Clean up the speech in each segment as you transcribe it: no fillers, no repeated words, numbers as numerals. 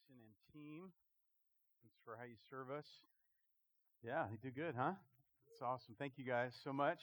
Jason and team. Thanks for how you serve us. Yeah, they do good, huh? That's awesome. Thank you guys so much.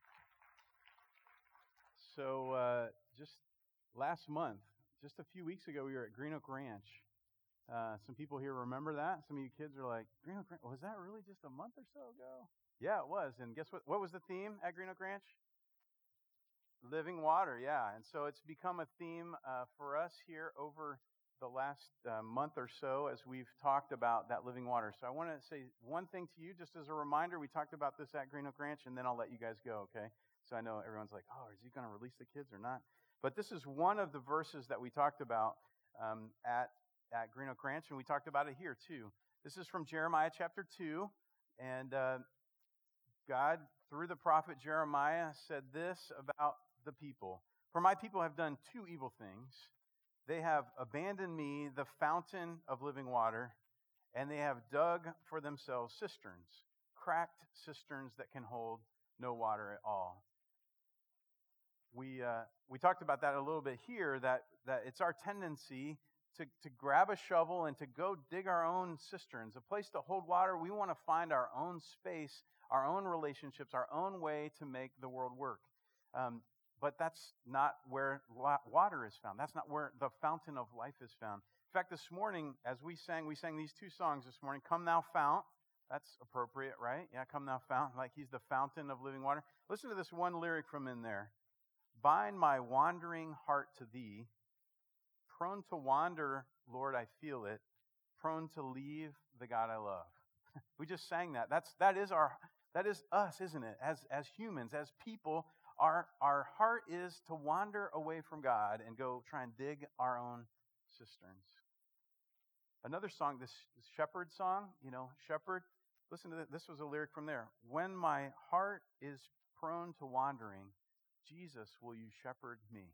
So, just last month, just a few weeks ago, we were at Green Oak Ranch. Some people here remember that. Some of you kids are like, Green Oak Ranch, was that really just a month or so ago? Yeah, it was. And guess what? What was the theme at Green Oak Ranch? Living water, yeah. And so it's become a theme for us here over the last month or so as we've talked about that living water. So I want to say one thing to you, just as a reminder. We talked about this at Green Oak Ranch, and then I'll let you guys go, okay? So I know everyone's like, oh, is he going to release the kids or not? But this is one of the verses that we talked about at Green Oak Ranch, and we talked about it here too. This is from Jeremiah chapter 2, and God, through the prophet Jeremiah, said this about the people. For my people have done two evil things. They have abandoned me, the fountain of living water, and they have dug for themselves cisterns, cracked cisterns that can hold no water at all. We talked about that a little bit here, that it's our tendency to grab a shovel and to go dig our own cisterns, a place to hold water. We want to find our own space, our own relationships, our own way to make the world work. But that's not where water is found. That's not where the fountain of life is found. In fact, this morning, as we sang these two songs this morning, Come Thou Fount. That's appropriate, right? Yeah, Come Thou Fount, like He's the fountain of living water. Listen to this one lyric from in there. Bind my wandering heart to Thee. Prone to wander, Lord, I feel it. Prone to leave the God I love. We just sang that. That is us, isn't it? As humans, as people, our heart is to wander away from God and go try and dig our own cisterns. Another song, this shepherd song, shepherd. Listen to this. This was a lyric from there. When my heart is prone to wandering, Jesus, will you shepherd me?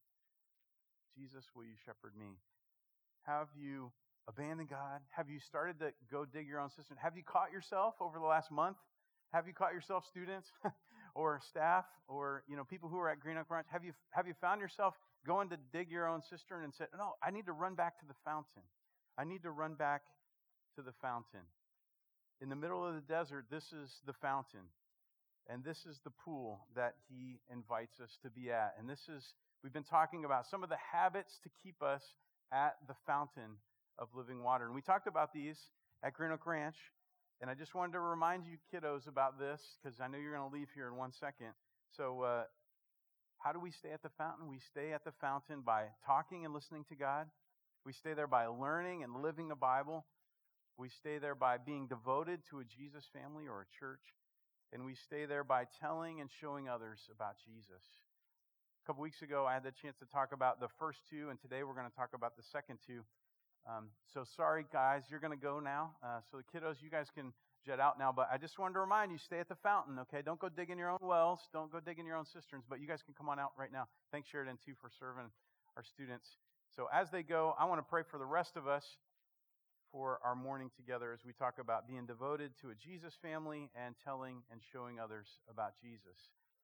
Jesus, will you shepherd me? Have you abandoned God? Have you started to go dig your own cistern? Have you caught yourself over the last month? Have you caught yourself, students or staff or people who are at Green Oak Ranch? Have you found yourself going to dig your own cistern and said, no, I need to run back to the fountain. I need to run back to the fountain. In the middle of the desert, this is the fountain. And this is the pool that He invites us to be at. And we've been talking about some of the habits to keep us at the fountain of living water. And we talked about these at Green Oak Ranch. And I just wanted to remind you kiddos about this, because I know you're going to leave here in 1 second. So how do we stay at the fountain? We stay at the fountain by talking and listening to God. We stay there by learning and living the Bible. We stay there by being devoted to a Jesus family or a church. And we stay there by telling and showing others about Jesus. A couple weeks ago, I had the chance to talk about the first two, and today we're going to talk about the second two. So sorry, guys, you're going to go now. So the kiddos, you guys can jet out now. But I just wanted to remind you, stay at the fountain, okay? Don't go digging your own wells. Don't go digging your own cisterns. But you guys can come on out right now. Thanks, Sheridan, too, for serving our students. So as they go, I want to pray for the rest of us for our morning together as we talk about being devoted to a Jesus family and telling and showing others about Jesus.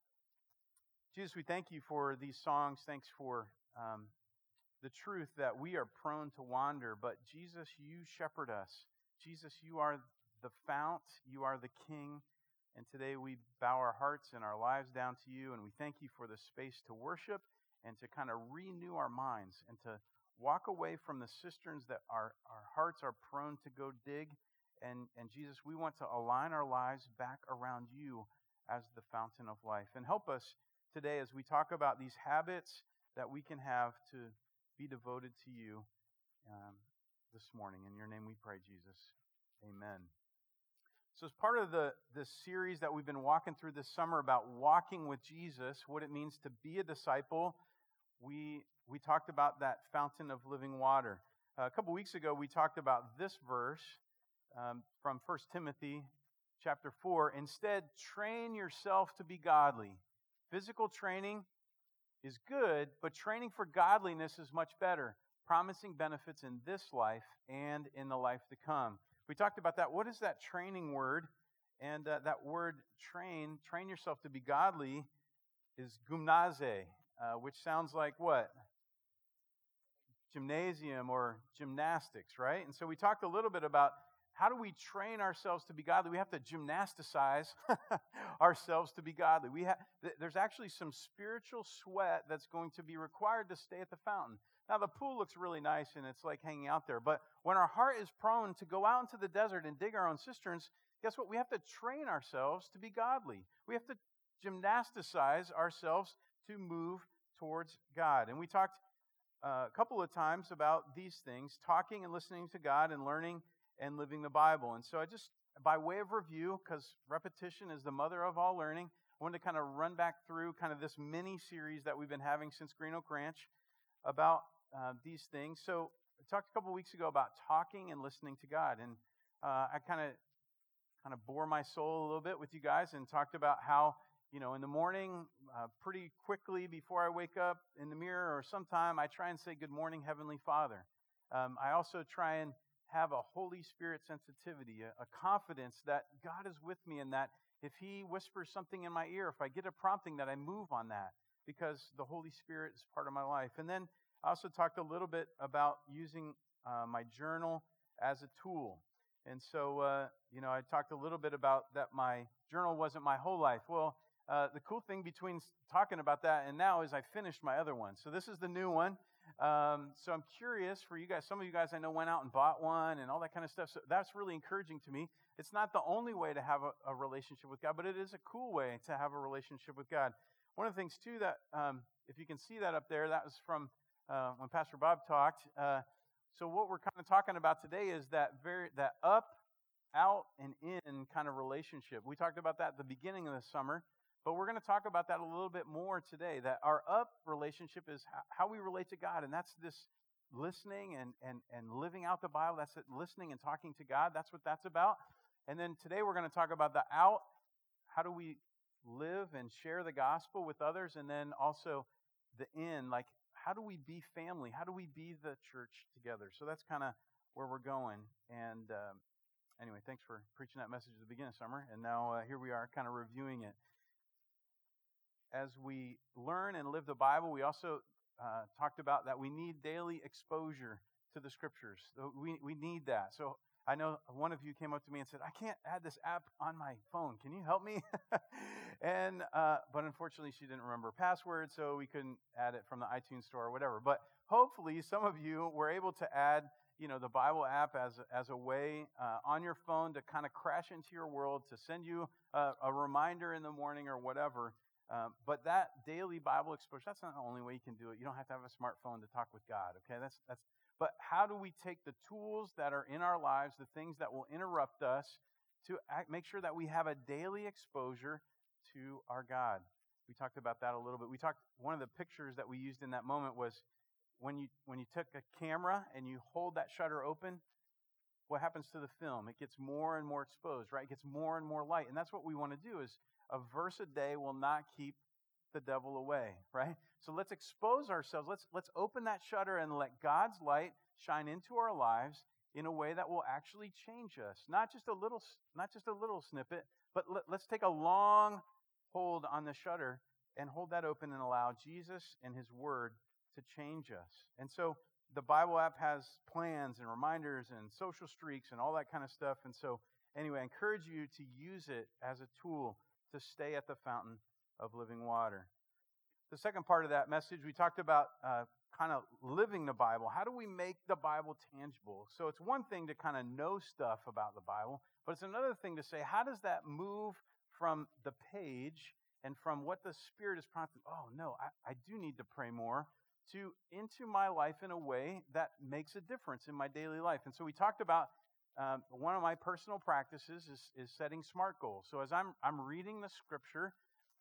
Jesus, we thank you for these songs. Thanks for the truth that we are prone to wander, but Jesus, you shepherd us. Jesus, you are the fount, you are the King, and today we bow our hearts and our lives down to you, and we thank you for the space to worship and to kind of renew our minds and to walk away from the cisterns that our hearts are prone to go dig. And Jesus, we want to align our lives back around you as the fountain of life. And help us today as we talk about these habits that we can have to be devoted to you this morning. In your name we pray, Jesus. Amen. So as part of this series that we've been walking through this summer about walking with Jesus, what it means to be a disciple, we talked about that fountain of living water. A couple weeks ago, we talked about this verse from 1 Timothy chapter 4. Instead, train yourself to be godly. Physical training is good, but training for godliness is much better, promising benefits in this life and in the life to come. We talked about that. What is that training word? And that word train yourself to be godly, is gymnase, which sounds like what? gymnasium or gymnastics, right? And so we talked a little bit about how do we train ourselves to be godly? We have to gymnasticize ourselves to be godly. There's actually some spiritual sweat that's going to be required to stay at the fountain. Now, the pool looks really nice and it's like hanging out there. But when our heart is prone to go out into the desert and dig our own cisterns, guess what? We have to train ourselves to be godly. We have to gymnasticize ourselves to move towards God. And we talked a couple of times about these things, talking and listening to God and learning and living the Bible. And so I just, by way of review, because repetition is the mother of all learning, I wanted to kind of run back through kind of this mini series that we've been having since Green Oak Ranch about these things. So I talked a couple of weeks ago about talking and listening to God. And I kind of bore my soul a little bit with you guys and talked about how, in the morning, pretty quickly before I wake up in the mirror or sometime, I try and say, "Good morning, Heavenly Father." I also try and have a Holy Spirit sensitivity, a confidence that God is with me and that if He whispers something in my ear, if I get a prompting, that I move on that because the Holy Spirit is part of my life. And then I also talked a little bit about using my journal as a tool. And so, I talked a little bit about that my journal wasn't my whole life. Well, the cool thing between talking about that and now is I finished my other one. So this is the new one. So I'm curious for you guys. Some of you guys I know went out and bought one and all that kind of stuff. So that's really encouraging to me. It's not the only way to have a relationship with God, but it is a cool way to have a relationship with God. One of the things, too, that if you can see that up there, that was from when Pastor Bob talked. So what we're kind of talking about today is that up, out, and in kind of relationship. We talked about that at the beginning of the summer. But we're going to talk about that a little bit more today, that our up relationship is how we relate to God. And that's this listening and living out the Bible. That's it, listening and talking to God. That's what that's about. And then today we're going to talk about the out. How do we live and share the gospel with others? And then also the in, like how do we be family? How do we be the church together? So that's kind of where we're going. And anyway, thanks for preaching that message at the beginning of summer. And now here we are kind of reviewing it. As we learn and live the Bible, we also talked about that we need daily exposure to the Scriptures. So we need that. So I know one of you came up to me and said, "I can't add this app on my phone. Can you help me?" And but unfortunately, she didn't remember her password, so we couldn't add it from the iTunes store or whatever. But hopefully, some of you were able to add, the Bible app as a way on your phone to kind of crash into your world, to send you a reminder in the morning or whatever. But that daily Bible exposure, that's not the only way you can do it. You don't have to have a smartphone to talk with God, okay? But how do we take the tools that are in our lives, the things that will interrupt us, to make sure that we have a daily exposure to our God? We talked about that a little bit. One of the pictures that we used in that moment was when you took a camera and you hold that shutter open, what happens to the film? It gets more and more exposed, right? It gets more and more light. And that's what we want to do is a verse a day will not keep the devil away, right? So let's expose ourselves. Let's open that shutter and let God's light shine into our lives in a way that will actually change us. Not just a little snippet, but let's take a long hold on the shutter and hold that open and allow Jesus and His Word to change us. And so the Bible app has plans and reminders and social streaks and all that kind of stuff. And so anyway, I encourage you to use it as a tool to stay at the fountain of living water. The second part of that message, we talked about kind of living the Bible. How do we make the Bible tangible? So it's one thing to kind of know stuff about the Bible, but it's another thing to say, how does that move from the page and from what the Spirit is prompting? Oh, no, I do need to pray more, to into my life in a way that makes a difference in my daily life. And so we talked about one of my personal practices is setting SMART goals. So as I'm reading the Scripture,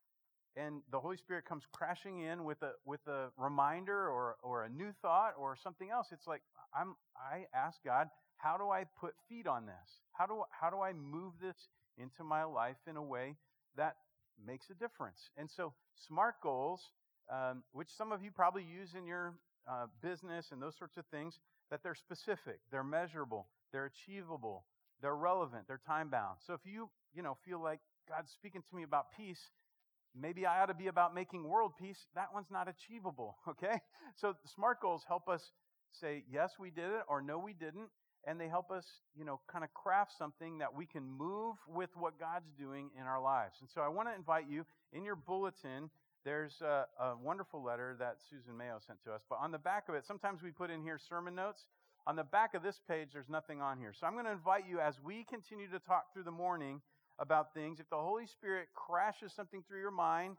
and the Holy Spirit comes crashing in with a reminder or a new thought or something else, it's like I ask God, how do I put feet on this? How do I move this into my life in a way that makes a difference? And so SMART goals, which some of you probably use in your business and those sorts of things, that they're specific, they're measurable, they're achievable, they're relevant, they're time-bound. So if you feel like God's speaking to me about peace, maybe I ought to be about making world peace. That one's not achievable, okay? So the SMART goals help us say, yes, we did it, or no, we didn't. And they help us, kind of craft something that we can move with what God's doing in our lives. And so I want to invite you, in your bulletin, there's a wonderful letter that Susan Mayo sent to us. But on the back of it, sometimes we put in here sermon notes. On the back of this page, there's nothing on here. So I'm going to invite you, as we continue to talk through the morning about things, if the Holy Spirit crashes something through your mind,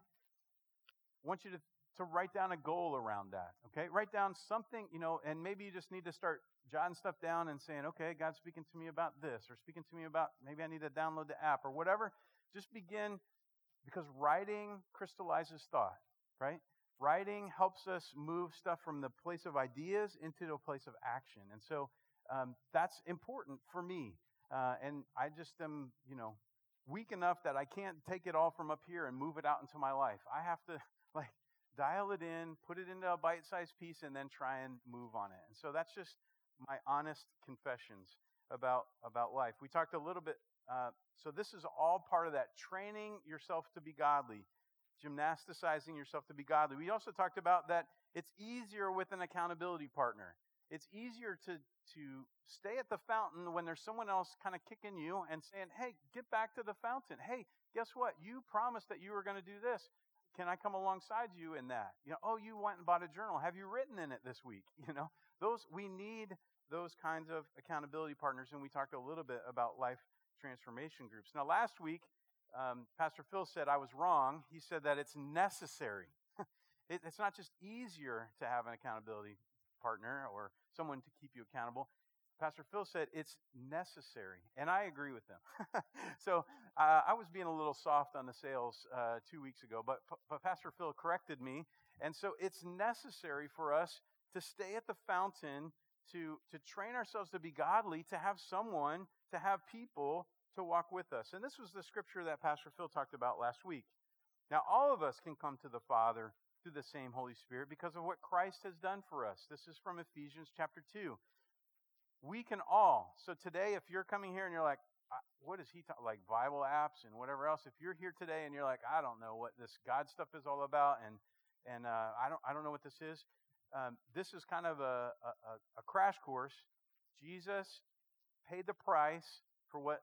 I want you to write down a goal around that, okay? Write down something, and maybe you just need to start jotting stuff down and saying, okay, God's speaking to me about this, or speaking to me about, maybe I need to download the app, or whatever. Just begin, because writing crystallizes thought, right? Writing helps us move stuff from the place of ideas into a place of action. And so that's important for me. And I just am, weak enough that I can't take it all from up here and move it out into my life. I have to, dial it in, put it into a bite-sized piece, and then try and move on it. And so that's just my honest confessions about life. We talked a little bit, so this is all part of that, training yourself to be godly, gymnasticizing yourself to be godly. We also talked about that it's easier with an accountability partner. It's easier to stay at the fountain when there's someone else kind of kicking you and saying, hey, get back to the fountain. Hey, guess what? You promised that you were going to do this. Can I come alongside you in that? You went and bought a journal. Have you written in it this week? We need those kinds of accountability partners, and we talked a little bit about life transformation groups. Now, last week, Pastor Phil said I was wrong. He said that it's necessary. It's not just easier to have an accountability partner or someone to keep you accountable. Pastor Phil said it's necessary, and I agree with him. So I was being a little soft on the sales 2 weeks ago, but Pastor Phil corrected me, and so it's necessary for us to stay at the fountain, to train ourselves to be godly, to have someone, to have people to walk with us. And this was the scripture that Pastor Phil talked about last week. Now, all of us can come to the Father through the same Holy Spirit because of what Christ has done for us. This is from Ephesians chapter 2. We can all. So today, if you're coming here and you're like, what is he talking, like Bible apps and whatever else? If you're here today and you're like, I don't know what this God stuff is all about, and I don't know what this is. This is kind of a crash course. Jesus paid the price for what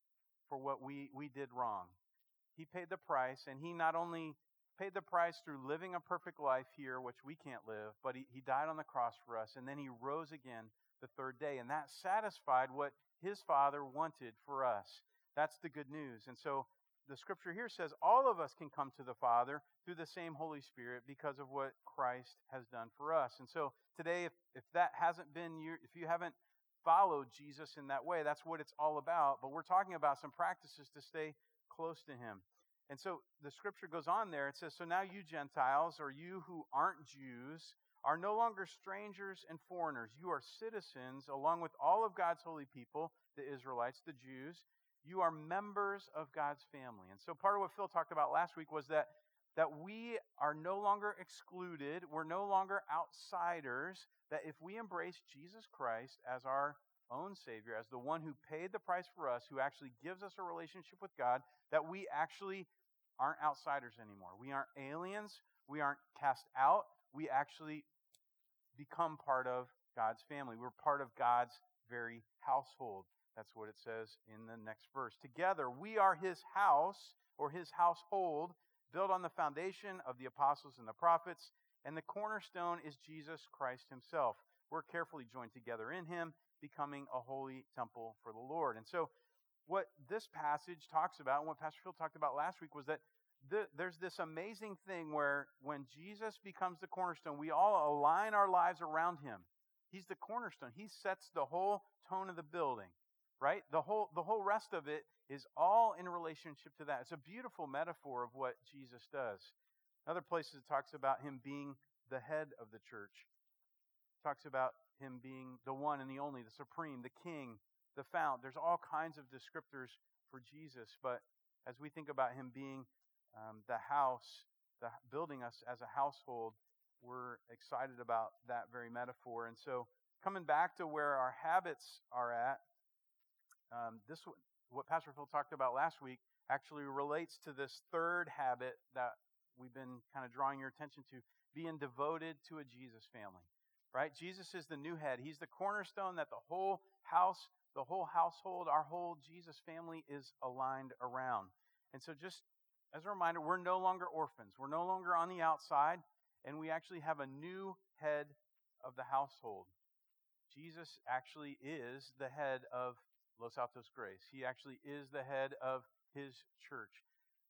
we did wrong. He paid the price, and he not only paid the price through living a perfect life here, which we can't live, but he died on the cross for us, and then he rose again the third day, and that satisfied what his Father wanted for us. That's the good news. And so the scripture here says all of us can come to the Father through the same Holy Spirit because of what Christ has done for us. And so today, if that hasn't been if you haven't followed Jesus in that way, that's what it's all about. But we're talking about some practices to stay close to him. And so the scripture goes on there. It says, so now you Gentiles, or you who aren't Jews, are no longer strangers and foreigners. You are citizens along with all of God's holy people, the Israelites, the Jews. You are members of God's family. And so part of what Phil talked about last week was that we are no longer excluded. We're no longer outsiders. That if we embrace Jesus Christ as our own Savior, as the one who paid the price for us, who actually gives us a relationship with God, that we actually aren't outsiders anymore. We aren't aliens. We aren't cast out. We actually become part of God's family. We're part of God's very household. That's what it says in the next verse. Together, we are his house, or his household, built on the foundation of the apostles and the prophets, and the cornerstone is Jesus Christ himself. We're carefully joined together in him, becoming a holy temple for the Lord. And so what this passage talks about, and what Pastor Phil talked about last week, was that there's this amazing thing where when Jesus becomes the cornerstone, we all align our lives around him. He's the cornerstone. He sets the whole tone of the building, right? The whole rest of it is all in relationship to that. It's a beautiful metaphor of what Jesus does. Other places it talks about him being the head of the church. It talks about him being the one and the only, the supreme, the king, the fount. There's all kinds of descriptors for Jesus, but as we think about him being the house, building us as a household, we're excited about that very metaphor. And so coming back to where our habits are at, what Pastor Phil talked about last week actually relates to this third habit that we've been kind of drawing your attention to, being devoted to a Jesus family. right? Jesus is the new head. He's the cornerstone that the whole house, the whole household, our whole Jesus family is aligned around. And so just as a reminder, we're no longer orphans. We're no longer on the outside, and we actually have a new head of the household. Jesus actually is the head of Los Altos Grace. He actually is the head of his church.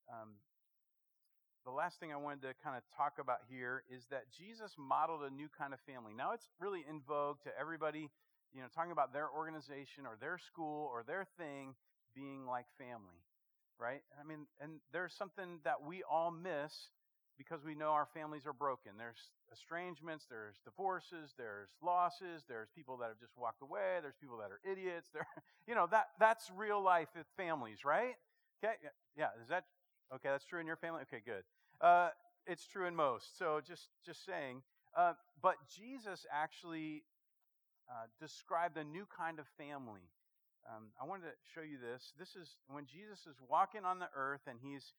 The last thing I wanted to kind of talk about here is that Jesus modeled a new kind of family. Now, it's really in vogue to everybody, talking about their organization or their school or their thing being like family, right? I mean, and there's something that we all miss because we know our families are broken. There's estrangements, there's divorces, there's losses, there's people that have just walked away, there's people that are idiots. That's real life with families, right? Okay, yeah, is that okay? That's true in your family? Okay, good. It's true in most. So just saying. But Jesus actually described a new kind of family. I wanted to show you this. This is when Jesus is walking on the earth and he's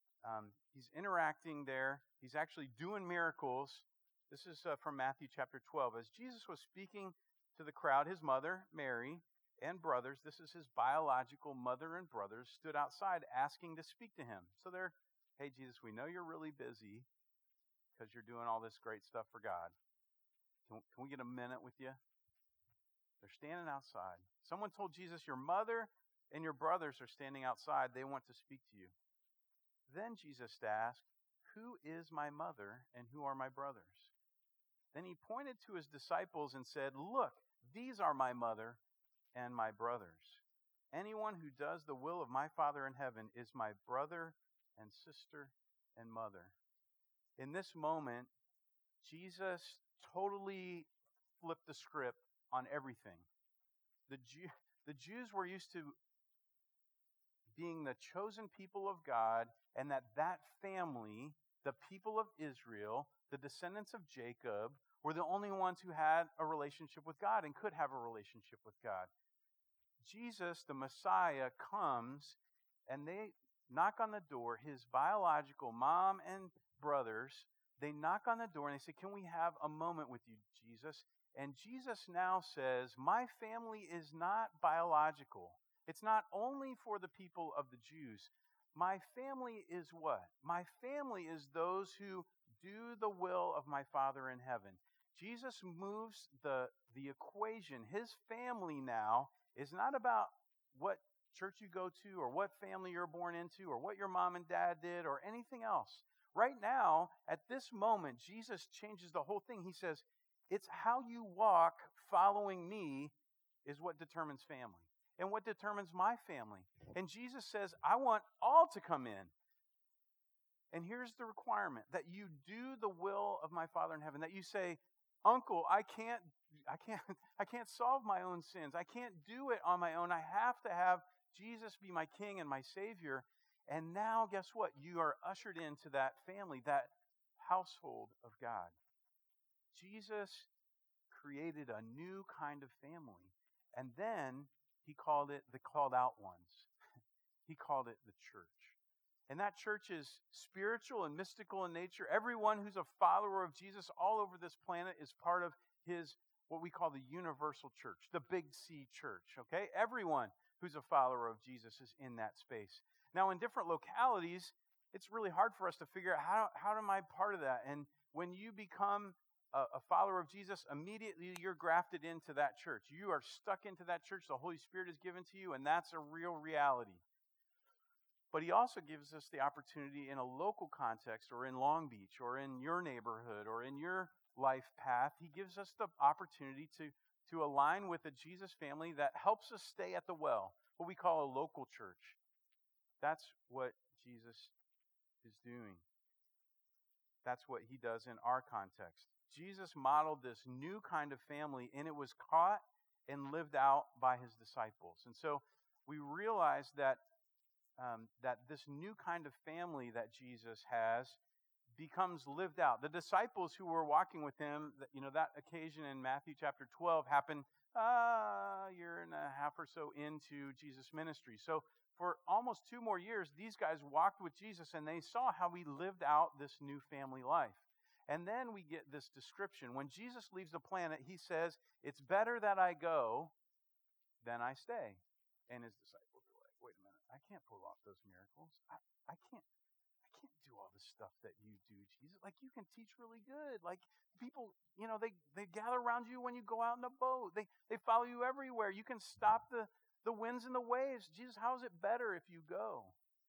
interacting there. He's actually doing miracles. This is from Matthew chapter 12. As Jesus was speaking to the crowd, his mother, Mary, and brothers, this is his biological mother and brothers, stood outside asking to speak to him. So they're, hey, Jesus, we know you're really busy because you're doing all this great stuff for God. Can we get a minute with you? They're standing outside. Someone told Jesus, your mother and your brothers are standing outside. They want to speak to you. Then Jesus asked, who is my mother and who are my brothers? Then he pointed to his disciples and said, look, these are my mother and my brothers. Anyone who does the will of my Father in heaven is my brother and sister and mother. In this moment, Jesus totally flipped the script on everything. The Jews were used to being the chosen people of God, and that family, the people of Israel, the descendants of Jacob, were the only ones who had a relationship with God and could have a relationship with God. Jesus, the Messiah, comes and they knock on the door. His biological mom and brothers, they knock on the door and they say, can we have a moment with you, Jesus? And Jesus now says, my family is not biological. It's not only for the people of the Jews. My family is what? My family is those who do the will of my Father in heaven. Jesus moves the equation. His family now is not about what church you go to or what family you're born into or what your mom and dad did or anything else. Right now, at this moment, Jesus changes the whole thing. He says, it's how you walk following me is what determines family and what determines my family. And Jesus says, I want all to come in. And here's the requirement, that you do the will of my Father in heaven, that you say, Uncle, I can't solve my own sins. I can't do it on my own. I have to have Jesus be my King and my Savior. And now, guess what? You are ushered into that family, that household of God. Jesus created a new kind of family. And then he called it the called out ones. He called it the church. And that church is spiritual and mystical in nature. Everyone who's a follower of Jesus all over this planet is part of his, what we call the universal church, the Big C church, okay? Everyone who's a follower of Jesus is in that space. Now, in different localities, it's really hard for us to figure out how am I part of that? And when you become a follower of Jesus, immediately you're grafted into that church. You are stuck into that church. The Holy Spirit is given to you, and that's a real reality. But he also gives us the opportunity in a local context or in Long Beach or in your neighborhood or in your life path. He gives us the opportunity to align with a Jesus family that helps us stay at the well, what we call a local church. That's what Jesus is doing. That's what he does in our context. Jesus modeled this new kind of family, and it was caught and lived out by his disciples. And so we realize that this new kind of family that Jesus has becomes lived out. The disciples who were walking with him, that occasion in Matthew chapter 12 happened a year and a half or so into Jesus' ministry. So for almost 2 more years, these guys walked with Jesus and they saw how he lived out this new family life. And then we get this description. When Jesus leaves the planet, he says, it's better that I go than I stay. And his disciples are like, wait a minute, I can't pull off those miracles. I can't do all this stuff that you do, Jesus. Like, you can teach really good. Like, people, they gather around you when you go out in a boat. They follow you everywhere. You can stop the winds and the waves. Jesus, how is it better if you go?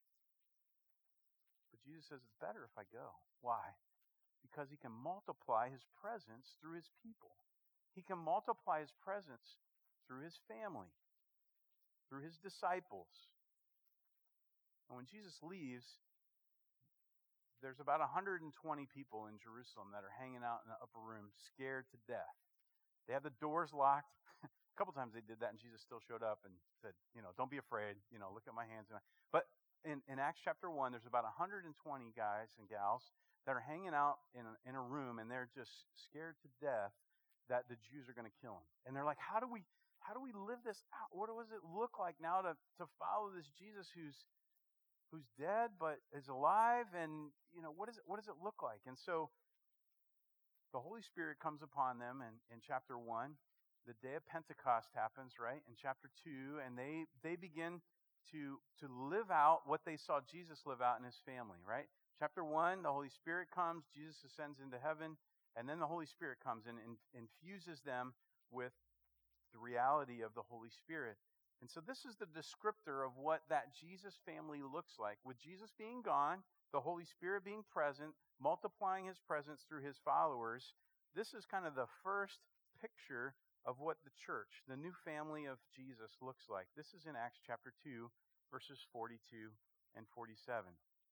But Jesus says it's better if I go. Why? Because he can multiply his presence through his people. He can multiply his presence through his family, through his disciples. And when Jesus leaves, there's about 120 people in Jerusalem that are hanging out in the upper room, scared to death. They have the doors locked. A couple times they did that, and Jesus still showed up and said, don't be afraid. Look at my hands. But in Acts chapter 1, there's about 120 guys and gals that are hanging out in a room, and they're just scared to death that the Jews are going to kill them. And they're like, how do we live this out? What does it look like now to follow this Jesus who's dead but is alive? And what does it look like? And so the Holy Spirit comes upon them in chapter 1. The day of Pentecost happens, right, in chapter 2, and they begin to live out what they saw Jesus live out in his family, right? Chapter 1, the Holy Spirit comes, Jesus ascends into heaven, and then the Holy Spirit comes and infuses them with the reality of the Holy Spirit. And so this is the descriptor of what that Jesus family looks like. With Jesus being gone, the Holy Spirit being present, multiplying his presence through his followers, this is kind of the first picture of what the church, the new family of Jesus, looks like. This is in Acts chapter 2, verses 42 and 47.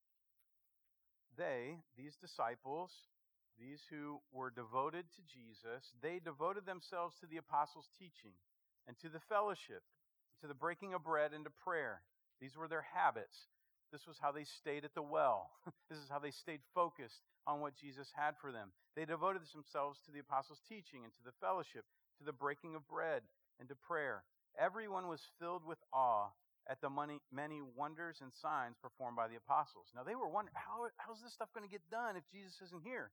These disciples, these who were devoted to Jesus, they devoted themselves to the apostles' teaching and to the fellowship, to the breaking of bread and to prayer. These were their habits. This was how they stayed at the well. This is how they stayed focused on what Jesus had for them. They devoted themselves to the apostles' teaching and to the fellowship, to the breaking of bread and to prayer. Everyone was filled with awe at the many wonders and signs performed by the apostles. Now they were wondering, how's this stuff going to get done if Jesus isn't here?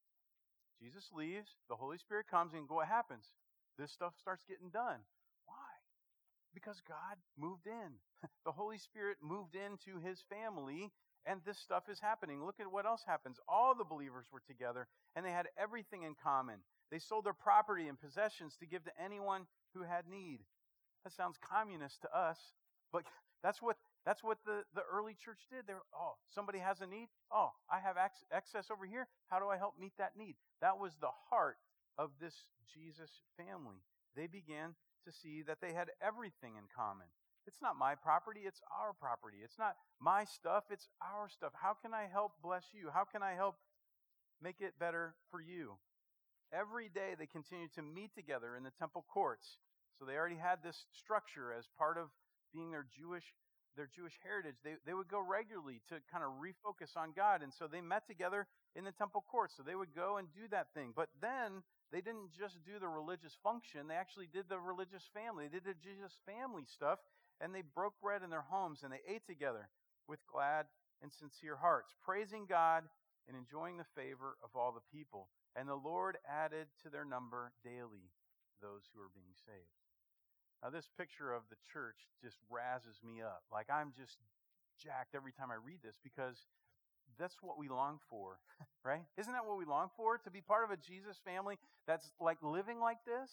Jesus leaves, the Holy Spirit comes, and what happens? This stuff starts getting done. Why? Because God moved in. The Holy Spirit moved into his family, and this stuff is happening. Look at what else happens. All the believers were together, and they had everything in common. They sold their property and possessions to give to anyone who had need. That sounds communist to us, but that's what the early church did. Somebody has a need. I have excess over here. How do I help meet that need? That was the heart of this Jesus family. They began to see that they had everything in common. It's not my property, it's our property. It's not my stuff, it's our stuff. How can I help bless you? How can I help make it better for you? Every day they continued to meet together in the temple courts. So they already had this structure as part of being their Jewish heritage. They would go regularly to kind of refocus on God. And so they met together in the temple courts. So they would go and do that thing. But then they didn't just do the religious function. They actually did the religious family. They did the Jesus family stuff. And they broke bread in their homes and they ate together with glad and sincere hearts, praising God and enjoying the favor of all the people. And the Lord added to their number daily those who are being saved. Now, this picture of the church just razzes me up. Like, I'm just jacked every time I read this because that's what we long for, right? Isn't that what we long for? To be part of a Jesus family that's like living like this?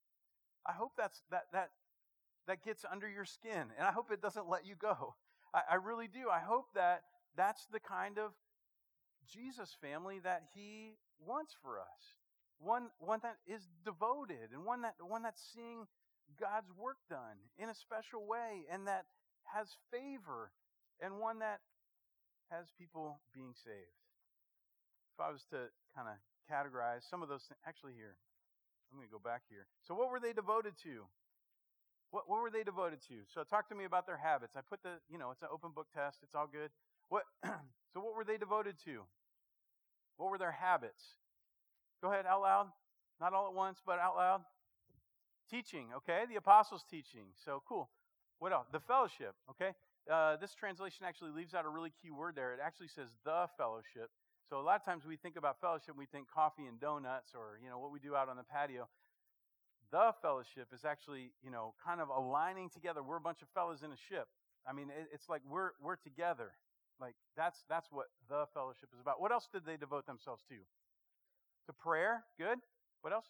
I hope that gets under your skin, and I hope it doesn't let you go. I really do. I hope that that's the kind of Jesus family that he wants for us. One that is devoted, and one that's seeing God's work done in a special way, and that has favor, and one that has people being saved. If I was to kind of categorize some of those things, actually here, I'm going to go back here. So what were they devoted to? What were they devoted to? So talk to me about their habits. I put it's an open book test. It's all good. So what were they devoted to? What were their habits? Go ahead, out loud. Not all at once, but out loud. Teaching, okay? The apostles' teaching. So cool. What else? The fellowship, okay? This translation actually leaves out a really key word there. It actually says the fellowship. So a lot of times we think about fellowship, we think coffee and donuts or, what we do out on the patio. The fellowship is actually, kind of aligning together. We're a bunch of fellas in a ship. I mean, it's like we're together. Like that's what the fellowship is about. What else did they devote themselves to? To prayer. Good. What else?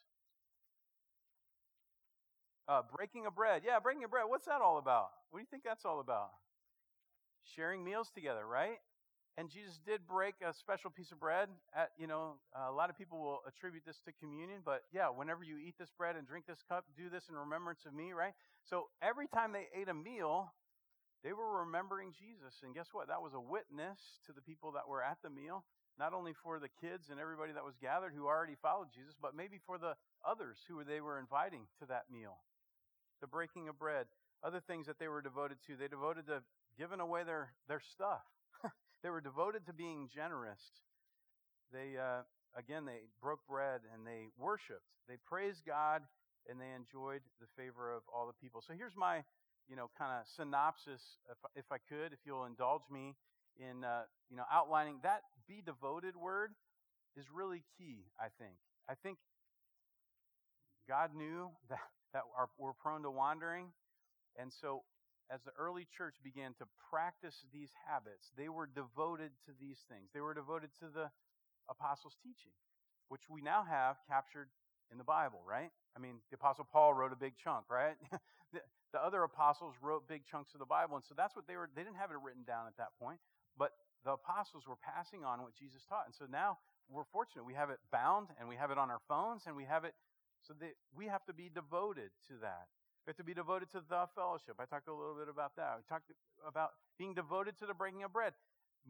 Breaking of bread. Yeah, breaking of bread. What's that all about? What do you think that's all about? Sharing meals together, right? And Jesus did break a special piece of bread. A lot of people will attribute this to communion, but yeah, whenever you eat this bread and drink this cup, do this in remembrance of me, right? So every time they ate a meal, they were remembering Jesus. And guess what? That was a witness to the people that were at the meal, not only for the kids and everybody that was gathered who already followed Jesus, but maybe for the others who they were inviting to that meal. The breaking of bread. Other things that they were devoted to. They devoted to giving away their stuff. They were devoted to being generous. They broke bread and they worshiped. They praised God and they enjoyed the favor of all the people. So here's my, kind of synopsis, if I could, if you'll indulge me in, outlining that be devoted word is really key, I think. I think God knew that we're prone to wandering. And so as the early church began to practice these habits, they were devoted to these things. They were devoted to the apostles' teaching, which we now have captured in the Bible, right? I mean, the Apostle Paul wrote a big chunk, right? The other apostles wrote big chunks of the Bible, and so that's what they didn't have it written down at that point, but the apostles were passing on what Jesus taught. And so now we're fortunate. We have it bound, and we have it on our phones, and we have it so that we have to be devoted to that. We have to be devoted to the fellowship. I talked a little bit about that. We talked about being devoted to the breaking of bread.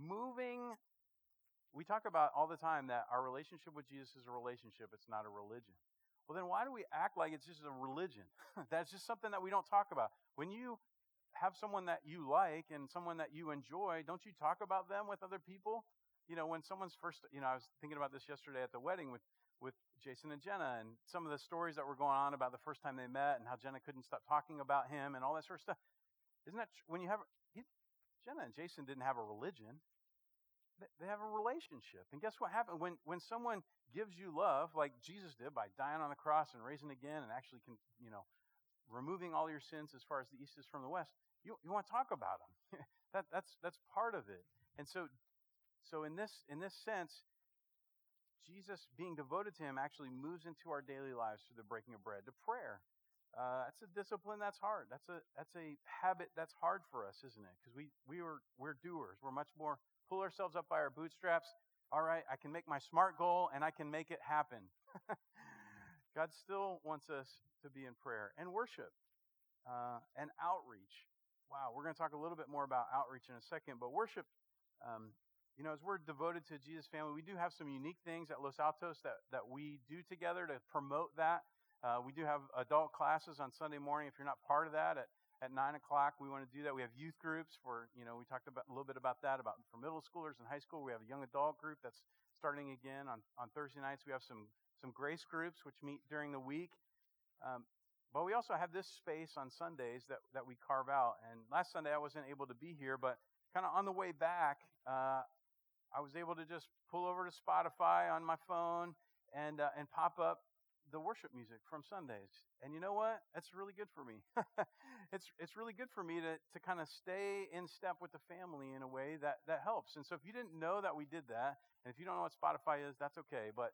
We talk about all the time that our relationship with Jesus is a relationship. It's not a religion. Well, then why do we act like it's just a religion? That's just something that we don't talk about. When you have someone that you like and someone that you enjoy, don't you talk about them with other people? When someone's first, I was thinking about this yesterday at the wedding with Jason and Jenna, and some of the stories that were going on about the first time they met and how Jenna couldn't stop talking about him and all that sort of stuff. Isn't that when you have Jenna and Jason didn't have a religion. They have a relationship. And guess what happened? When someone gives you love, like Jesus did by dying on the cross and raising again and actually removing all your sins as far as the east is from the west, you want to talk about them. that's part of it. And so in this sense, Jesus being devoted to him actually moves into our daily lives through the breaking of bread, to prayer. That's a discipline that's hard. That's a habit that's hard for us, isn't it? Because we're doers. We're much more pull ourselves up by our bootstraps. All right, I can make my SMART goal and I can make it happen. God still wants us to be in prayer and worship and outreach. Wow, we're going to talk a little bit more about outreach in a second, but worship, as we're devoted to Jesus' family, we do have some unique things at Los Altos that we do together to promote that. We do have adult classes on Sunday morning. If you're not part of that, at 9 o'clock, we want to do that. We have youth groups for, we talked about a little bit about that, for middle schoolers and high school. We have a young adult group that's starting again on Thursday nights. We have some grace groups which meet during the week. But we also have this space on Sundays that we carve out. And last Sunday I wasn't able to be here, but kind of on the way back, I was able to just pull over to Spotify on my phone and pop up the worship music from Sundays. And you know what? That's really good for me. It's really good for me to kind of stay in step with the family in a way that helps. And so if you didn't know that we did that, and if you don't know what Spotify is, that's okay. But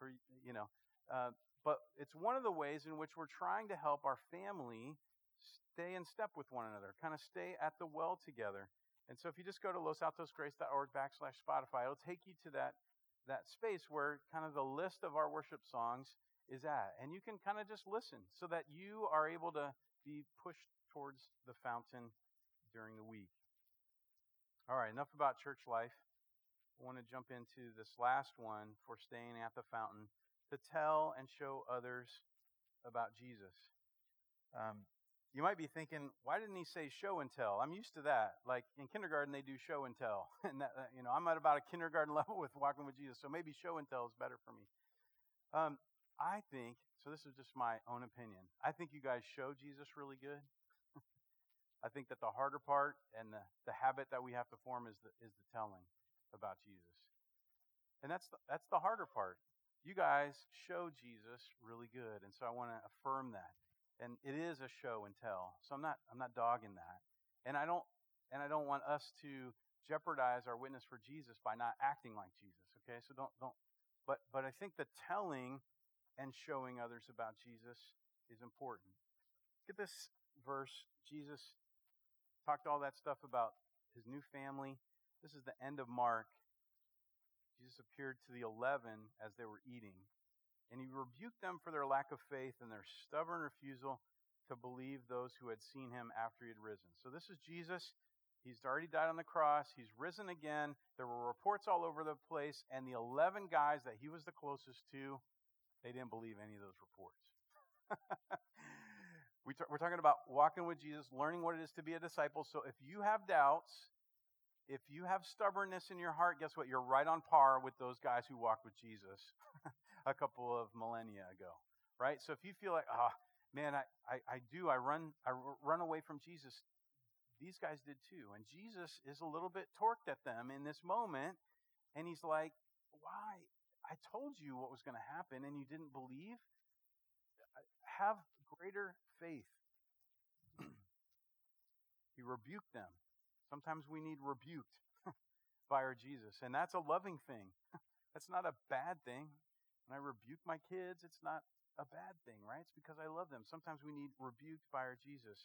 but it's one of the ways in which we're trying to help our family stay in step with one another, kind of stay at the well together. And so if you just go to losaltosgrace.org/Spotify, it'll take you to that space where kind of the list of our worship songs is at. And you can kind of just listen so that you are able to be pushed towards the fountain during the week. All right, enough about church life. I want to jump into this last one for staying at the fountain, to tell and show others about Jesus. You might be thinking, why didn't he say show and tell? I'm used to that. Like in kindergarten, they do show and tell. And I'm at about a kindergarten level with walking with Jesus, so maybe show and tell is better for me. I think, so this is just my own opinion, I think you guys show Jesus really good. I think that the harder part and the habit that we have to form is the telling about Jesus. And that's the harder part. You guys show Jesus really good, and so I want to affirm that. And it is a show and tell. So I'm not dogging that. And I don't want us to jeopardize our witness for Jesus by not acting like Jesus. Okay? So don't but I think the telling and showing others about Jesus is important. Look at this verse. Jesus talked all that stuff about his new family. This is the end of Mark. Jesus appeared to the 11 as they were eating, and he rebuked them for their lack of faith and their stubborn refusal to believe those who had seen him after he had risen. So this is Jesus. He's already died on the cross. He's risen again. There were reports all over the place, and the 11 guys that he was the closest to, they didn't believe any of those reports. We're talking about walking with Jesus, learning what it is to be a disciple. So if you have doubts, if you have stubbornness in your heart, guess what? You're right on par with those guys who walked with Jesus a couple of millennia ago, right? So if you feel like, man, I run away from Jesus. These guys did too. And Jesus is a little bit torqued at them in this moment. And he's like, why? I told you what was going to happen and you didn't believe. Have greater faith. He rebuked them. Sometimes we need rebuked by our Jesus, and that's a loving thing. That's not a bad thing. When I rebuke my kids, it's not a bad thing, right? It's because I love them. Sometimes we need rebuked by our Jesus.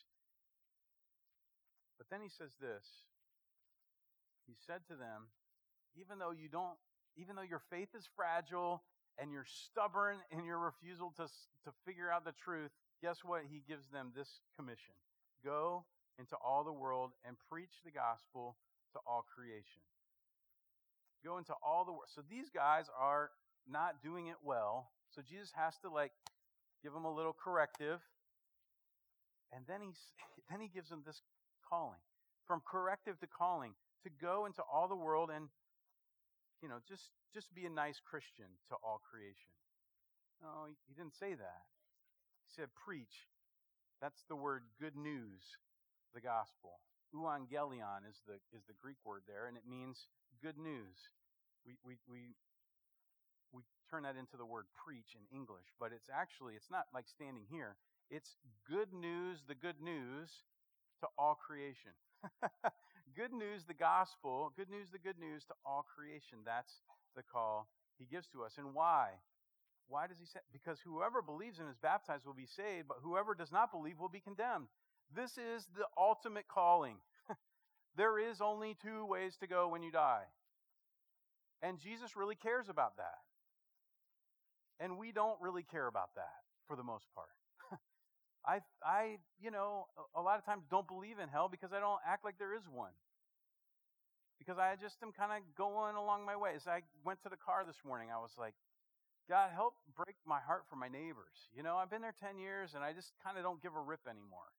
But then he says this. He said to them, even though your faith is fragile and you're stubborn in your refusal to figure out the truth, guess what? He gives them this commission. Go into all the world and preach the gospel to all creation. Go into all the world. So these guys are not doing it well. So Jesus has to give them a little corrective. And then he gives them this calling. From corrective to calling. To go into all the world and, just be a nice Christian to all creation. No, he didn't say that. He said preach. That's the word good news. The gospel. Euangelion is the Greek word there, and it means good news. We turn that into the word preach in English, but it's not like standing here. It's good news, the good news to all creation. Good news, the gospel. Good news, the good news to all creation. That's the call he gives to us. And why? Why does he say? Because whoever believes and is baptized will be saved, but whoever does not believe will be condemned. This is the ultimate calling. There is only two ways to go when you die. And Jesus really cares about that. And we don't really care about that for the most part. I a lot of times don't believe in hell because I don't act like there is one. Because I just am kind of going along my way. As I went to the car this morning, I was like, God, help break my heart for my neighbors. I've been there 10 years and I just kind of don't give a rip anymore.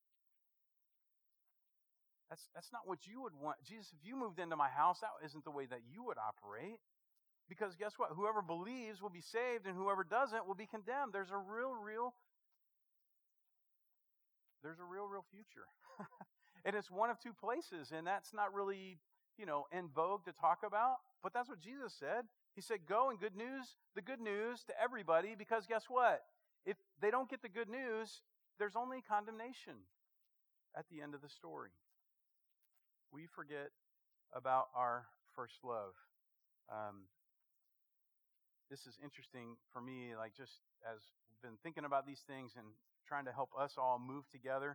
That's not what you would want. Jesus, if you moved into my house, that isn't the way that you would operate. Because guess what? Whoever believes will be saved, and whoever doesn't will be condemned. There's a real future. And it's one of two places, and that's not really, in vogue to talk about. But that's what Jesus said. He said, go and the good news to everybody, because guess what? If they don't get the good news, there's only condemnation at the end of the story. We forget about our first love. This is interesting for me, just as I've been thinking about these things and trying to help us all move together.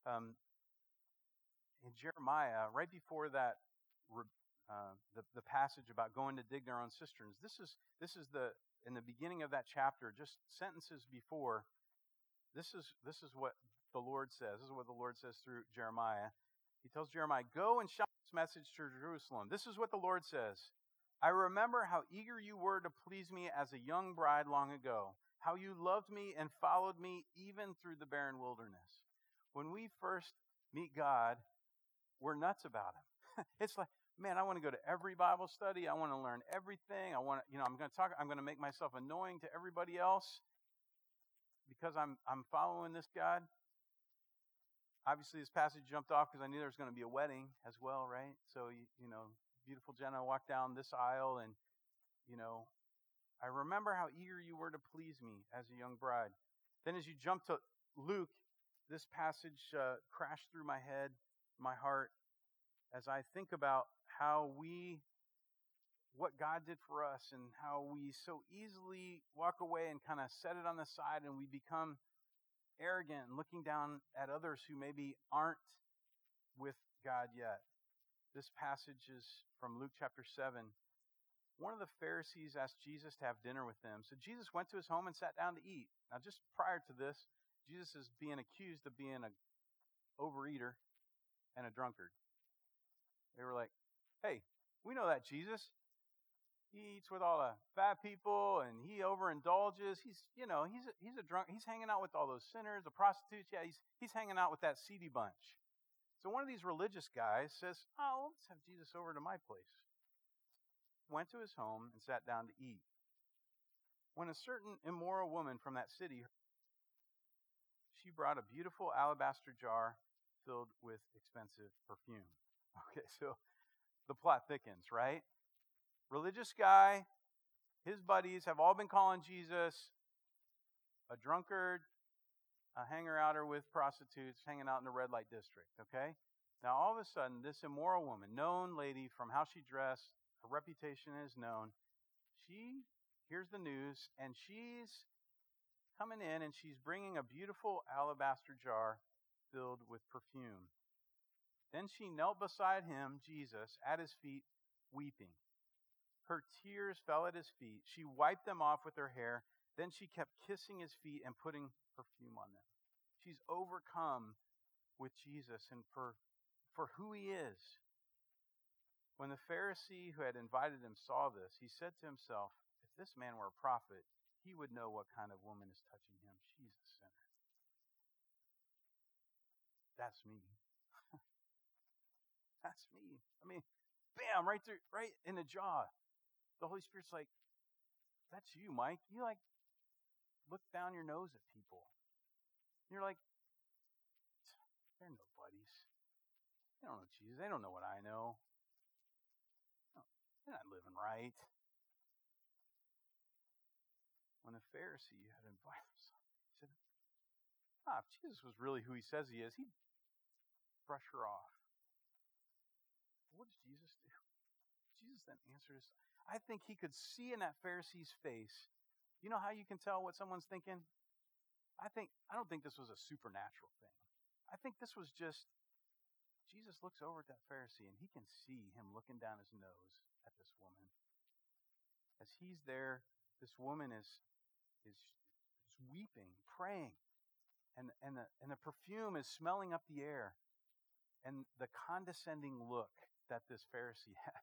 In Jeremiah, right before that, the passage about going to dig their own cisterns. This is in the beginning of that chapter, just sentences before. This is what the Lord says. This is what the Lord says through Jeremiah. He tells Jeremiah, go and shout this message to Jerusalem. This is what the Lord says. I remember how eager you were to please me as a young bride long ago, how you loved me and followed me even through the barren wilderness. When we first meet God, we're nuts about him. It's like, man, I want to go to every Bible study. I want to learn everything. I'm going to make myself annoying to everybody else because I'm following this God. Obviously, this passage jumped off because I knew there was going to be a wedding as well, right? So, beautiful Jenna walked down this aisle, and, I remember how eager you were to please me as a young bride. Then as you jump to Luke, this passage crashed through my head, my heart, as I think about what God did for us and how we so easily walk away and kind of set it on the side, and we become arrogant and looking down at others who maybe aren't with God yet. This passage is from Luke chapter 7. One of the Pharisees asked Jesus to have dinner with them. So Jesus went to his home and sat down to eat. Now, just prior to this, Jesus is being accused of being an overeater and a drunkard. They were like, hey, we know that Jesus. He eats with all the fat people and he overindulges. He's a drunk. He's hanging out with all those sinners, the prostitutes. Yeah, he's hanging out with that seedy bunch. So one of these religious guys says, oh, let's have Jesus over to my place. Went to his home and sat down to eat. When a certain immoral woman from that city, she brought a beautiful alabaster jar filled with expensive perfume. Okay, so the plot thickens, right? Religious guy, his buddies have all been calling Jesus a drunkard, a hanger-outer with prostitutes, hanging out in the red light district, okay? Now, all of a sudden, this immoral woman, known lady from how she dressed, her reputation is known, she hears the news, and she's coming in, and she's bringing a beautiful alabaster jar filled with perfume. Then she knelt beside him, Jesus, at his feet, weeping. Her tears fell at his feet. She wiped them off with her hair. Then she kept kissing his feet and putting perfume on them. She's overcome with Jesus and for who he is. When the Pharisee who had invited him saw this, he said to himself, if this man were a prophet, he would know what kind of woman is touching him. She's a sinner. That's me. That's me. I mean, bam, right there, right in the jaw. The Holy Spirit's like, that's you, Mike. You look down your nose at people. You're like, they're nobodies. They don't know Jesus. They don't know what I know. They're not living right. When the Pharisee had invited him, he said, if Jesus was really who he says he is, he'd brush her off. What does Jesus do? Jesus then answers. I think he could see in that Pharisee's face. You know how you can tell what someone's thinking? I don't think this was a supernatural thing. I think this was just Jesus looks over at that Pharisee and he can see him looking down his nose at this woman. As he's there, this woman is weeping, praying, and the perfume is smelling up the air. And the condescending look that this Pharisee has.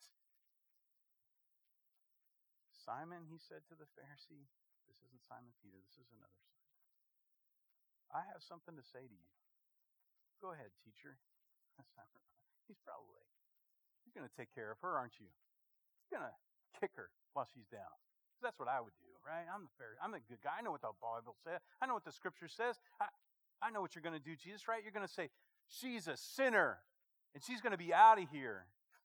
Simon, he said to the Pharisee, this isn't Simon Peter, this is another Simon. I have something to say to you. Go ahead, teacher. He's probably like, you're going to take care of her, aren't you? You're going to kick her while she's down. That's what I would do, right? I'm a good guy. I know what the Bible says. I know what the Scripture says. I know what you're going to do, Jesus, right? You're going to say, she's a sinner, and she's going to be out of here.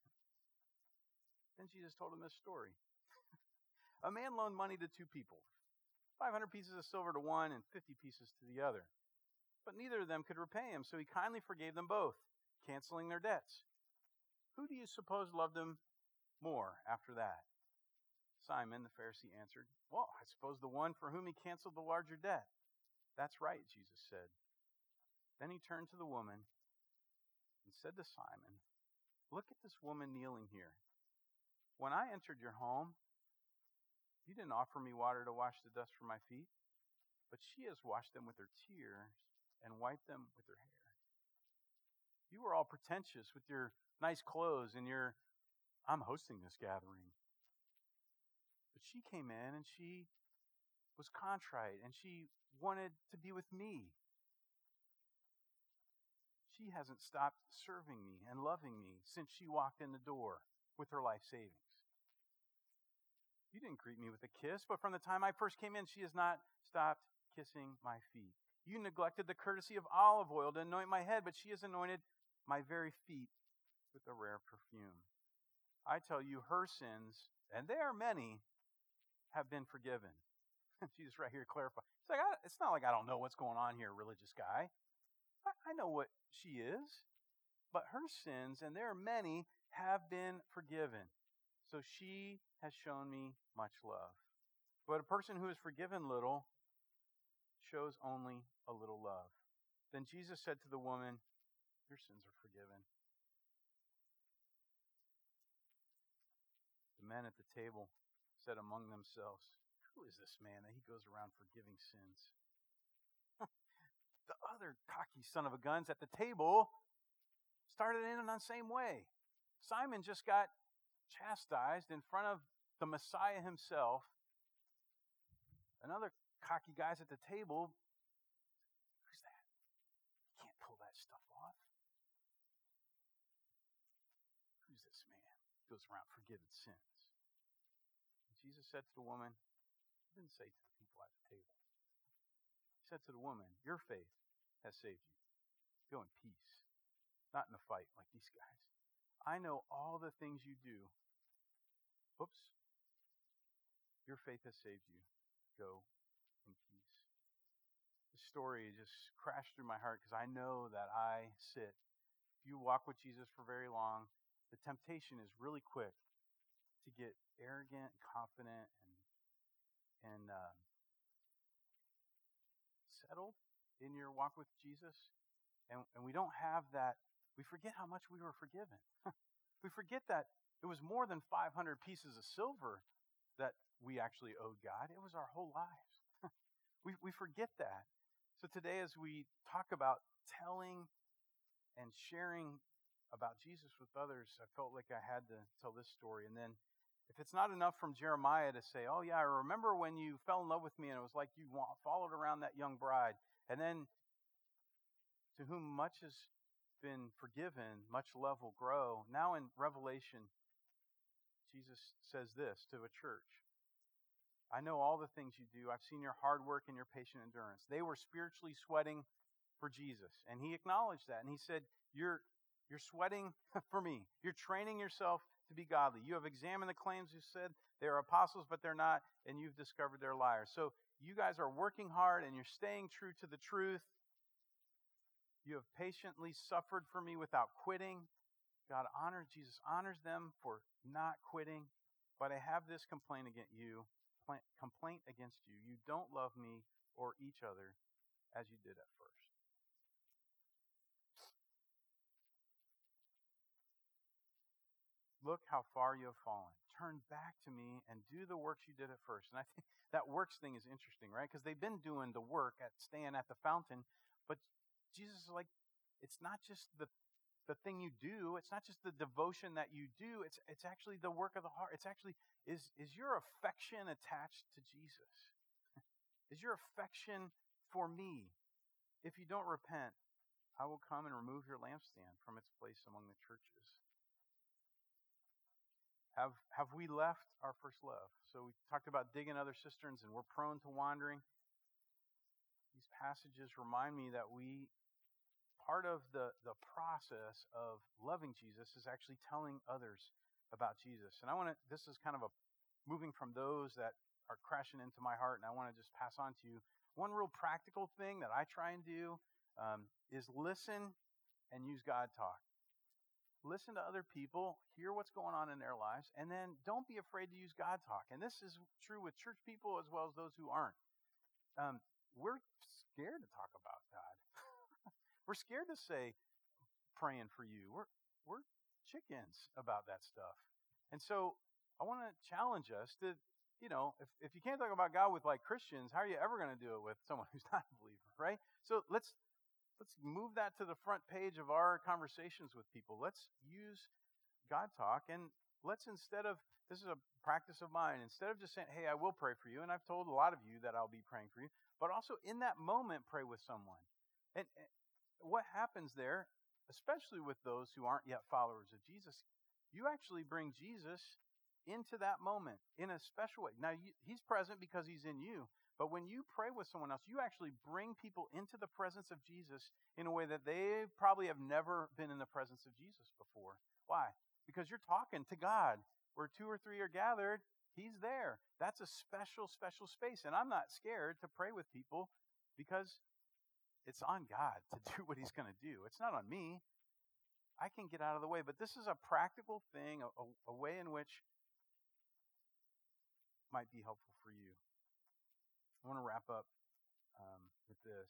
Then Jesus told him this story. A man loaned money to two people, 500 pieces of silver to one and 50 pieces to the other. But neither of them could repay him, so he kindly forgave them both, canceling their debts. Who do you suppose loved him more after that? Simon, the Pharisee, answered, well, I suppose the one for whom he canceled the larger debt. That's right, Jesus said. Then he turned to the woman and said to Simon, look at this woman kneeling here. When I entered your home, you didn't offer me water to wash the dust from my feet, but she has washed them with her tears and wiped them with her hair. You were all pretentious with your nice clothes and your, I'm hosting this gathering. But she came in and she was contrite and she wanted to be with me. She hasn't stopped serving me and loving me since she walked in the door with her life savings. You didn't greet me with a kiss, but from the time I first came in, she has not stopped kissing my feet. You neglected the courtesy of olive oil to anoint my head, but she has anointed my very feet with a rare perfume. I tell you, her sins, and they are many, have been forgiven. Jesus right here clarifies. It's like, it's not like I don't know what's going on here, religious guy. I know what she is, but her sins, and there are many, have been forgiven. So she has shown me much love. But a person who is forgiven little shows only a little love. Then Jesus said to the woman, your sins are forgiven. The men at the table said among themselves, who is this man that he goes around forgiving sins? The other cocky son of a guns at the table started in the same way. Simon just got chastised in front of the Messiah himself. Another cocky guys at the table, who's that? He can't pull that stuff off. Who's this man? He goes around forgiving sins. And Jesus said to the woman, he didn't say to the people at the table. He said to the woman, your faith has saved you. Go in peace, not in a fight like these guys. I know all the things you do. Oops. Your faith has saved you. Go in peace. This story just crashed through my heart because I know that if you walk with Jesus for very long, the temptation is really quick to get arrogant, confident, and settled in your walk with Jesus. And we don't have that. We forget how much we were forgiven. We forget that it was more than 500 pieces of silver that we actually owed God. It was our whole lives. We forget that. So today, as we talk about telling and sharing about Jesus with others, I felt like I had to tell this story. And then if it's not enough from Jeremiah to say, oh yeah, I remember when you fell in love with me and it was like you followed around that young bride. And then to whom much has been forgiven, much love will grow. Now in Revelation, Jesus says this to a church. I know all the things you do. I've seen your hard work and your patient endurance. They were spiritually sweating for Jesus. And he acknowledged that. And he said, you're sweating for me. You're training yourself to be godly. You have examined the claims who said they are apostles, but they're not. And you've discovered they're liars. So you guys are working hard and you're staying true to the truth. You have patiently suffered for me without quitting. Jesus honors them for not quitting. But I have this complaint against you. You don't love me or each other as you did at first. Look how far you have fallen. Turn back to me and do the works you did at first. And I think that works thing is interesting, right? Because they've been doing the work at staying at the fountain, but Jesus is like, it's not just the thing you do. It's not just the devotion that you do. It's actually the work of the heart. It's actually, is your affection attached to Jesus? Is your affection for me? If you don't repent, I will come and remove your lampstand from its place among the churches. Have we left our first love? So we talked about digging other cisterns and we're prone to wandering. These passages remind me that part of the process of loving Jesus is actually telling others about Jesus. And this is kind of moving from those that are crashing into my heart, and I want to just pass on to you. One real practical thing that I try and do is listen and use God talk. Listen to other people, hear what's going on in their lives, and then don't be afraid to use God talk. And this is true with church people as well as those who aren't. We're scared to talk about God. We're scared to say, praying for you. We're chickens about that stuff. And so I want to challenge us to, if you can't talk about God with like Christians, how are you ever going to do it with someone who's not a believer, right? So let's move that to the front page of our conversations with people. Let's use God talk, and let's, this is a practice of mine, instead of just saying, hey, I will pray for you, and I've told a lot of you that I'll be praying for you, but also in that moment, pray with someone. And what happens there, especially with those who aren't yet followers of Jesus, you actually bring Jesus into that moment in a special way. Now, he's present because he's in you, but when you pray with someone else, you actually bring people into the presence of Jesus in a way that they probably have never been in the presence of Jesus before. Why? Because you're talking to God. Where 2 or 3 are gathered, He's there. That's a special, special space. And I'm not scared to pray with people because it's on God to do what he's going to do. It's not on me. I can get out of the way. But this is a practical thing, a way in which might be helpful for you. I want to wrap up with this.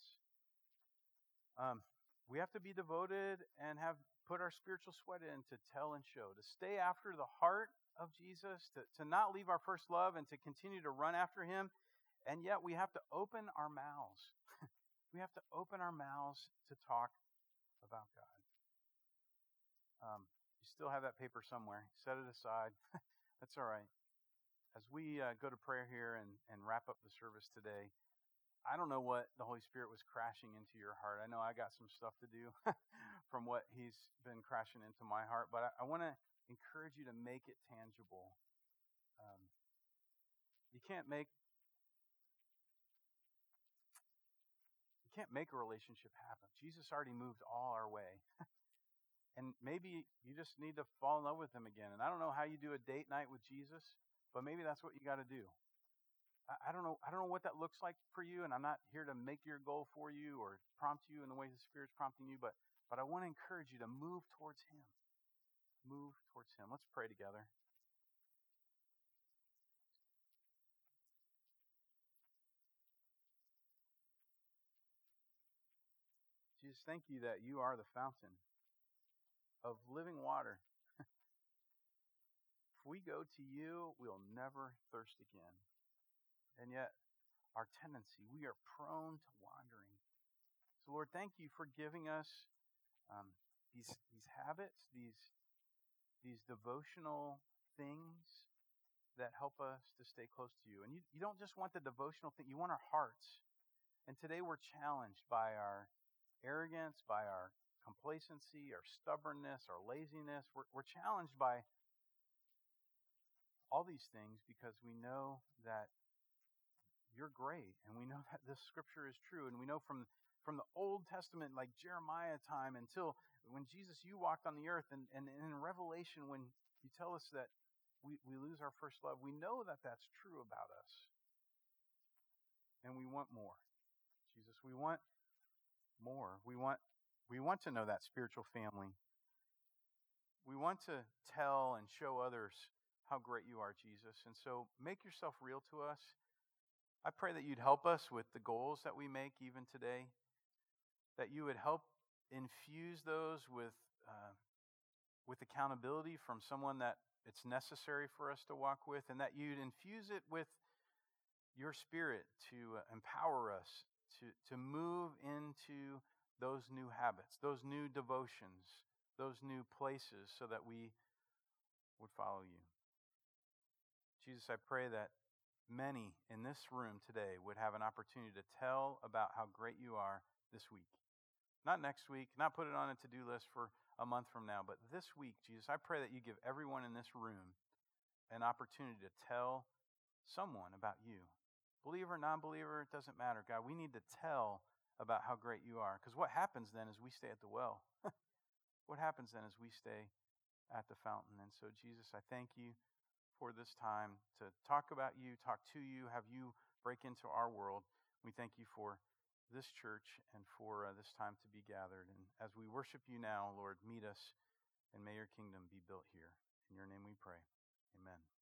We have to be devoted and have put our spiritual sweat in to tell and show, to stay after the heart of Jesus, to not leave our first love and to continue to run after him. And yet we have to open our mouths. We have to open our mouths to talk about God. You still have that paper somewhere. Set it aside. That's all right. As we go to prayer here and wrap up the service today, I don't know what the Holy Spirit was crashing into your heart. I know I got some stuff to do from what he's been crashing into my heart, but I want to encourage you to make it tangible. You can't make a relationship happen. Jesus already moved all our way. And maybe you just need to fall in love with him again. And I don't know how you do a date night with Jesus, but maybe that's what you got to do. I don't know what that looks like for you, and I'm not here to make your goal for you or prompt you in the way the Spirit's prompting you, but I want to encourage you to move towards him. Move towards him. Let's pray together. Jesus, thank you that you are the fountain of living water. If we go to you, we'll never thirst again. And yet, our tendency, we are prone to wandering. So, Lord, thank you for giving us these habits, these devotional things that help us to stay close to you. And you don't just want the devotional thing, you want our hearts. And today we're challenged by our arrogance, by our complacency, our stubbornness, our laziness. We're challenged by all these things because we know that you're great, and we know that this scripture is true, and we know from the Old Testament, like Jeremiah time, until when Jesus, you walked on the earth, and in Revelation, when you tell us that we lose our first love, we know that that's true about us, and we want more. Jesus, we want more. We want to know that spiritual family. We want to tell and show others how great you are, Jesus, and so make yourself real to us. I pray that you'd help us with the goals that we make even today, that you would help infuse those with accountability from someone that it's necessary for us to walk with, and that you'd infuse it with your Spirit to empower us to move into those new habits, those new devotions, those new places, so that we would follow you. Jesus, I pray that many in this room today would have an opportunity to tell about how great you are this week. Not next week, not put it on a to-do list for a month from now, but this week, Jesus, I pray that you give everyone in this room an opportunity to tell someone about you. Believer, non-believer, it doesn't matter. God, we need to tell about how great you are, because what happens then is we stay at the well. What happens then is we stay at the fountain. And so, Jesus, I thank you for this time to talk about you, talk to you, have you break into our world. We thank you for this church and for this time to be gathered. And as we worship you now, Lord, meet us, and may your kingdom be built here. In your name we pray. Amen.